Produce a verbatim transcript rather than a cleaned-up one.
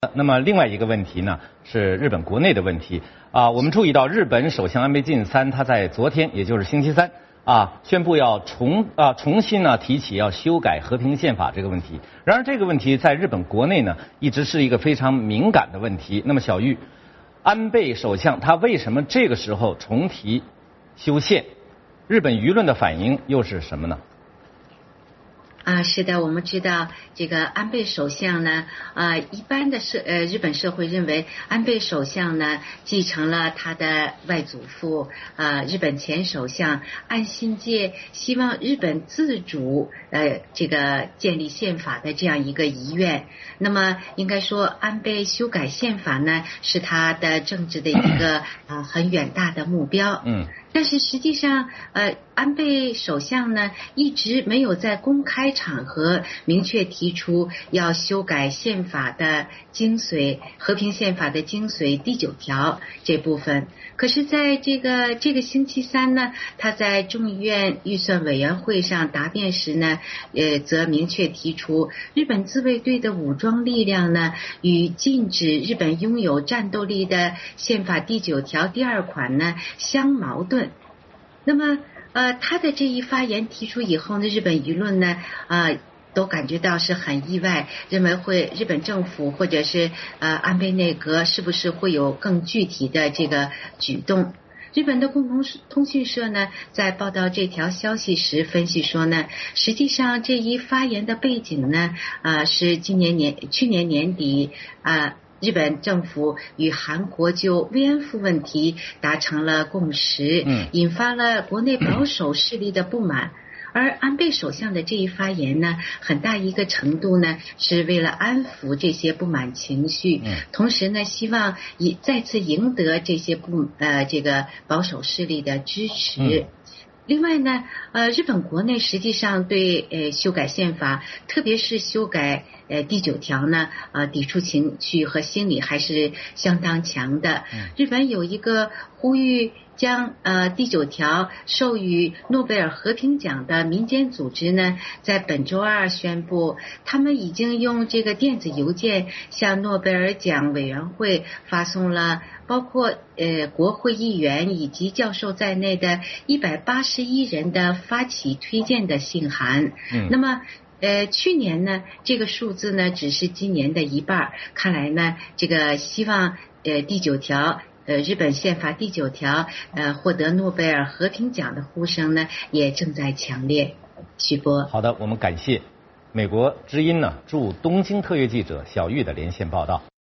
那么另外一个问题呢是日本国内的问题啊，我们注意到日本首相安倍晋三他在昨天，也就是星期三啊，宣布要重啊重新呢提起要修改和平宪法这个问题。然而这个问题在日本国内呢一直是一个非常敏感的问题。那么小玉，安倍首相他为什么这个时候重提修宪？日本舆论的反应又是什么呢？ 啊，是的，我们知道这个安倍首相呢，啊，一般的社呃日本社会认为安倍首相呢继承了他的外祖父啊日本前首相岸信介希望日本自主呃这个建立宪法的这样一个遗愿。那么应该说安倍修改宪法呢是他的政治的一个啊很远大的目标。嗯。但是实际上，呃，安倍首相呢一直没有在公开场合明确提出要修改宪法的精髓，和平宪法的精髓第九条这部分。可是在这个这个星期三呢，他在众议院预算委员会上答辩时呢，呃，则明确提出，日本自卫队的武装力量呢与禁止日本拥有战斗力的宪法第九条第二款呢相矛盾。那么呃，他的这一发言提出以后呢，日本舆论呢啊、呃、都感觉到是很意外，认为会日本政府或者是呃安倍内阁是不是会有更具体的这个举动。日本的共同通讯社呢在报道这条消息时分析说呢，实际上这一发言的背景呢啊、呃、是今年年去年年底啊。呃日本政府与韩国就慰安妇问题达成了共识，嗯，引发了国内保守势力的不满。而安倍首相的这一发言呢，很大一个程度呢是为了安抚这些不满情绪，嗯，同时呢希望以再次赢得这些不呃这个保守势力的支持。嗯，另外呢，呃，日本国内实际上对呃修改宪法，特别是修改呃第九条呢，呃，抵触情绪和心理还是相当强的。日本有一个呼吁将呃第九条授予诺贝尔和平奖的民间组织呢，在本周二宣布，他们已经用这个电子邮件向诺贝尔奖委员会发送了包括呃国会议员以及教授在内的一百八十一人的发起推荐的信函。嗯，那么呃去年呢这个数字呢只是今年的一半，看来呢这个希望呃第九条呃日本宪法第九条呃获得诺贝尔和平奖的呼声呢也正在强烈。徐波。 好的，我们感谢美国之音呢驻东京特约记者小玉的连线报道。